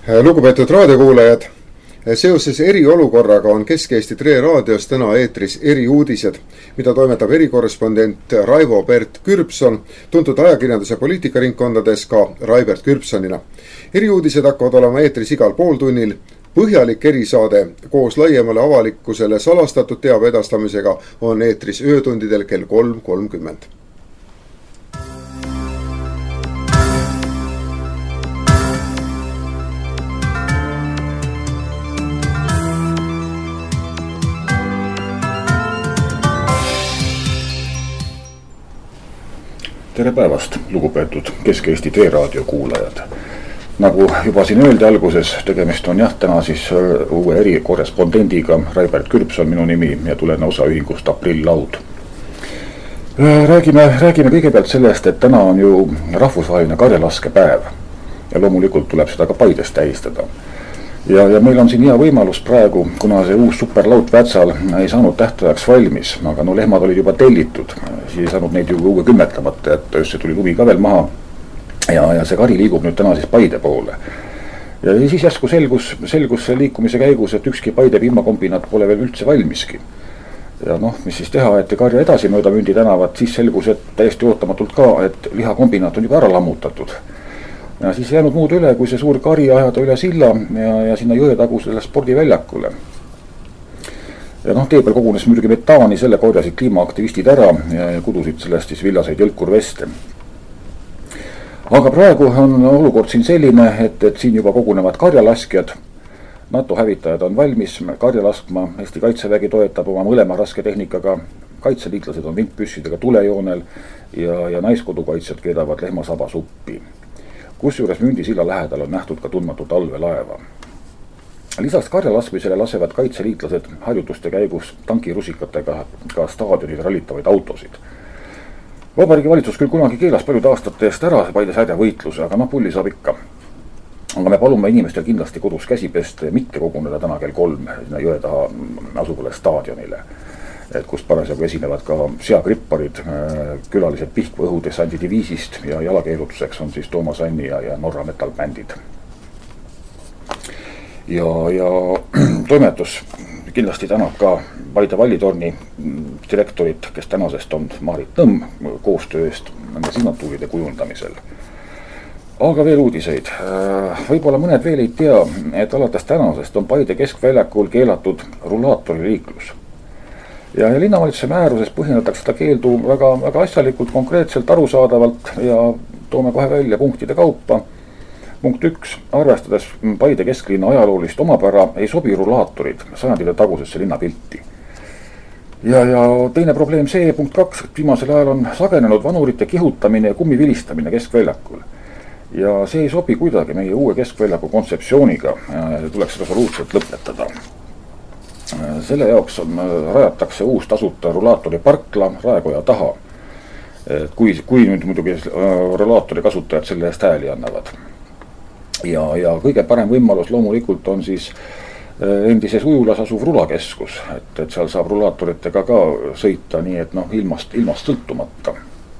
Lugupeetud raadiokuulajad, seoses eriolukorraga on Kesk-Eesti Tre raadios täna eetris eriuudised, mida toimetab erikorrespondent Raivo Bert Kürbson, tuntud ajakirjanduse poliitikaringkondades ka Raibert Kürbsonina. Eriuudised hakkavad olema eetris igal pooltunnil. Põhjalik erisaade koos laiemale avalikkusele salastatud teabe edastamisega on eetris öötundidel kell 3:30. Tere päevast, lugupeetud Kesk-Eesti Tre raadio kuulajad. Nagu juba siin öeldi alguses, tegemist on täna siis uue erikorrespondendiga, Raibert Kürbson minu nimi ja tulen osaühingust Aprill Laud. Räägime kõigepealt sellest, et täna on ju rahvusvaheline karjalaskepäev ja loomulikult tuleb seda ka Paides tähistada. Ja meil on siin hea võimalus praegu, kuna see uus superlaut Vätsal ei saanud tähtajaks valmis, aga lehmad olid juba tellitud, siis ei saanud neid ju uue kümmetamata, et öösse tuli lumi ka veel maha ja see kari liigub nüüd täna siis Paide poole. Ja siis järsku selgus see liikumise käigus, et ükski Paide piimakombinaat pole veel üldse valmiski. Ja mis siis teha, et karja edasi mööda Mündi tänavat, siis selgus, et täiesti ootamatult ka, et lihakombinaat on juba ära lammutatud. Ja siis jäänud muud üle, kui see suur kari ajada üle silla ja sinna jõe tagusele spordiväljakule. Ja tee peal kogunes muidugi metaani, selle korjasid kliimaaktivistid ära ja kudusid sellest siis villaseid jõlkurveste. Aga praegu on olukord siin selline, et siin juba kogunevad karjalaskjad. NATO hävitajad on valmis karja laskma, Eesti Kaitsevägi toetab oma mõlema rasketehnikaga, kaitseliitlased on vintpüssidega tulejoonel ja naiskodukaitsjad keedavad lehmasaba suppi. Kusjuures Mündi silla lähedal on nähtud ka tundmatu talvelaeva. Lisaks karjalaskmisele lasevad kaitseliitlased harjutuste käigus tankirusikatega ka staadionid rallitavaid autosid. Vabariigi valitsus küll kunagi keelas paljude aastate eest ära Paide särjavõitluse, aga pulli saab ikka. Aga me palume inimestel kindlasti kodus käsi pesta ja mitte koguneda täna kell 3 sinna jõe taha asuvale staadionile, kust parasjagu esinevad ka seagripparid, külalised Pihkva õhudessandi diviisist ja jalakeerutuseks on siis Toomas Anni ja Norra metalbändid. Ja toimetus kindlasti tänab ka Paide Vallitorni direktorit, kes tänasest on Maarit Nõmm koostöö eest nende signatuuride kujundamisel. Aga veel uudiseid. Võib-olla mõned veel ei tea, et alates tänasest on Paide keskväljakul keelatud rullaatoriliiklus. Ja linnavalitsuse määruses põhjendatakse seda keeldu väga asjalikult, konkreetselt, arusaadavalt ja toome kohe välja punktide kaupa. Punkt 1. Arvestades Paide kesklinna ajaloolist omapära ei sobi rullaatorid sajandite tagusesse linnapilti. Ja teine probleem see, punkt 2. Viimasel ajal on sagenenud vanurite kihutamine ja kummivilistamine keskväljakul. Ja see ei sobi kuidagi meie uue keskväljaku kontseptsiooniga ja see tuleks resoluutselt lõpetada. Selle jaoks rajatakse uus tasuta rullaatori parkla Raekoja taha, kui nüüd muidugi rullaatori kasutajad selle eest hääli annavad. Ja kõige parem võimalus loomulikult on siis endises Ujulas asuv rulakeskus, et seal saab rullaatoritega ka sõita nii, et ilmast sõltumata.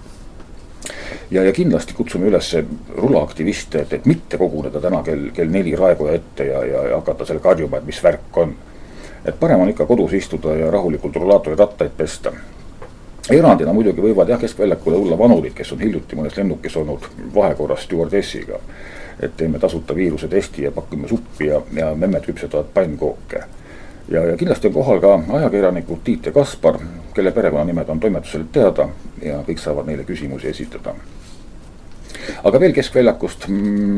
Ja kindlasti kutsume üles rullaaktiviste, et mitte koguneda täna kell 4 Raekoja ette ja hakata selle karjuma, et mis värk on. Et parem on ikka kodus istuda ja rahulikult rullaatori rattaid pesta. Erandina muidugi võivad keskväljakule tulla vanurid, kes on hiljuti mõnes lennukis olnud vahekorras stjuardessiga. Et teeme tasuta viiruse testi ja pakume suppi ja memmed küpsetavad pannkooke. Ja kindlasti on kohal ka ajakirjanikud Tiit ja Kaspar, kelle perekonnanimed on toimetusel teada ja kõik saavad neile küsimusi esitada. Aga veel keskväljakust.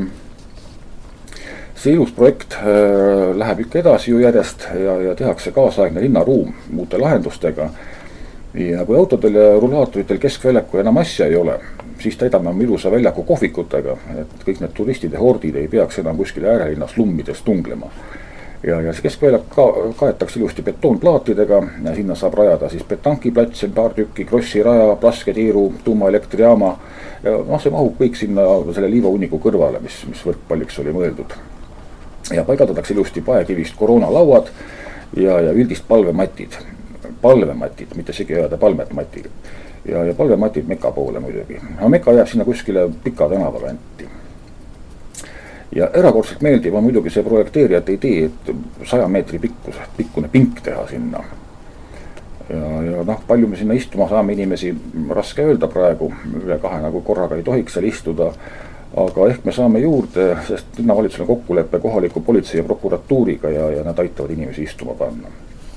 See ilus projekt läheb ikka edasi ju järjest ja tehakse kaasaegne linnaruum muute lahendustega. Ja kui autodel ja rullaatoritel keskväljaku enam asja ei ole, siis täidame ilusa väljaku kohvikutega, et kõik need turistide hordid ei peaks enam kuskile äärelinnas lummides tunglema. Ja see keskväljak kaetakse ilusti betoonplaatidega ja sinna saab rajada siis betankiplatse, paar tükki, krossiraja, plasketiiru, tuumaelektrijaama. Ja see mahub kõik sinna selle liivaunniku kõrvale, mis võrkpalliks oli mõeldud. Ja paigaldatakse ilusti paekivist koroonalauad ja üldist palvematid, mitte segi öelda palmetmatid. Ja palvematid Meka poole muidugi. Meka jääb sinna kuskile Pika tänava kanti. ja erakordselt meeldiv on muidugi see projekteerijate idee, et 100 meetri pikkune pink teha sinna. Ja noh, palju me sinna istuma saame inimesi, raske öelda praegu, üle 2 nagu korraga ei tohiks seal istuda, aga ehk me saame juurde, sest linnavalitsusel on kokkuleppe kohaliku politsei ja prokuratuuriga ja nad aitavad inimesi istuma panna.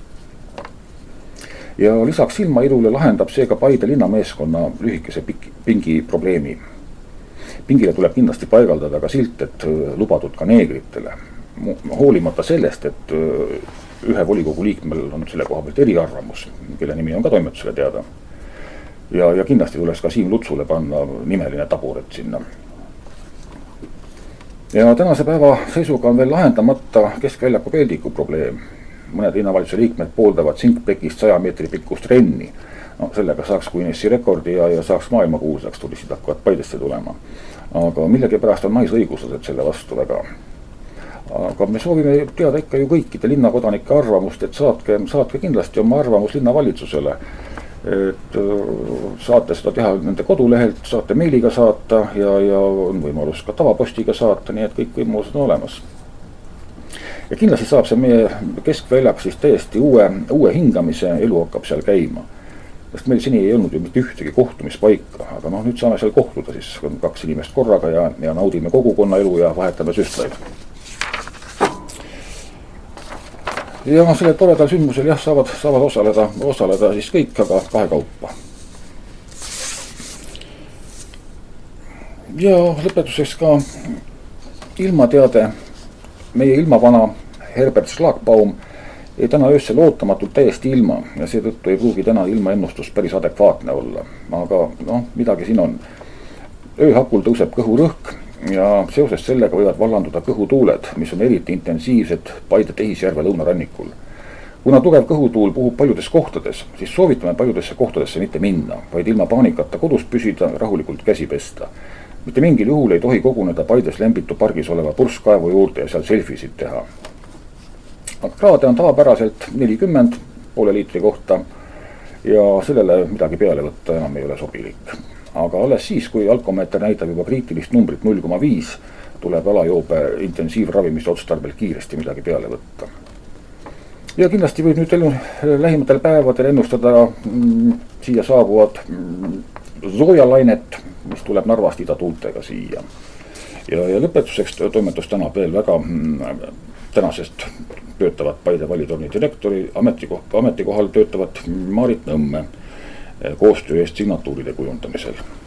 Ja lisaks silmailule lahendab seega Paide linnameeskonna lühikese pingi probleemi. Pingile tuleb kindlasti paigaldada ka silt, et lubatud ka neegritele. Hoolimata sellest, et ühe volikogu liikmel on selle koha pealt eriarvamus, kelle nimi on ka toimetusele teada. Ja kindlasti tuleks ka Siim Lutsule panna nimeline taburet sinna. Ja tänase päeva seisuga on veel lahendamata Keskväljaku peldiku probleem. Mõned linnavalitsuse liikmed pooldavad Sinkpekist 100 meetri pikkust renni. No, sellega saaks Guinessi rekordi ja saaks maailmakuulsaks, turistid hakkavad Paidesse tulema. Aga millegipärast on naisõiguslased selle vastu väga. Aga me soovime teada ikka ju kõikide linnakodanike arvamust, et saatke kindlasti oma arvamus linnavalitsusele. Et saate seda teha nende kodulehelt, saate meiliga saata ja on võimalus ka tavapostiga saata, nii et kõik võimalused on olemas. Ja kindlasti saab see meie Keskväljak siis täiesti uue hingamise, elu hakkab seal käima. Sest meil seni ei olnud ju mitte ühtegi kohtumispaika, aga noh, nüüd saame seal kohtuda siis 2 inimest korraga ja naudime kogukonna elu ja vahetame süstlaid. Ja selle toredal sündmusel jah, saavad osaleda siis kõik, aga 2 kaupa. Ja lõpetuseks ka ilmateade. Meie ilmavana Herbert Schlagbaum ei täna öössel ootamatult täiesti ilma ja seetõttu ei pruugi täna ilmaennustus päris adekvaatne olla. Aga noh, midagi siin on. Ööhakul tõuseb kõhurõhk ja seoses sellega võivad vallanduda kõhutuuled, mis on eriti intensiivsed Paide Tehisjärve lõunarannikul. Kuna tugev kõhutuul puhub paljudes kohtades, siis soovitame paljudesse kohtadesse mitte minna, vaid ilma paanikata kodus püsida ja rahulikult käsi pesta. Mitte mingil juhul ei tohi koguneda Paides Lembitu pargis oleva purskkaevu juurde ja seal selfisid teha. Aga kraade on tavapäraselt 40 poole liitri kohta ja sellele midagi peale võtta enam ei ole sobilik. Aga alles siis, kui alkomeeter näitab juba kriitilist numbrit 0,5, tuleb alajoobe intensiivravimiste otstarbel kiiresti midagi peale võtta. Ja kindlasti võib nüüd lähimatel päevadel ennustada siia saabuvad soojalainet, mis tuleb Narvast idatuultega siia. Ja lõpetuseks toimetus tänab veel väga tänasest töötavat Paide Valitorni direktori ametikohal töötavat Maarit Nõmme koostöö eest signatuuride kujundamisel.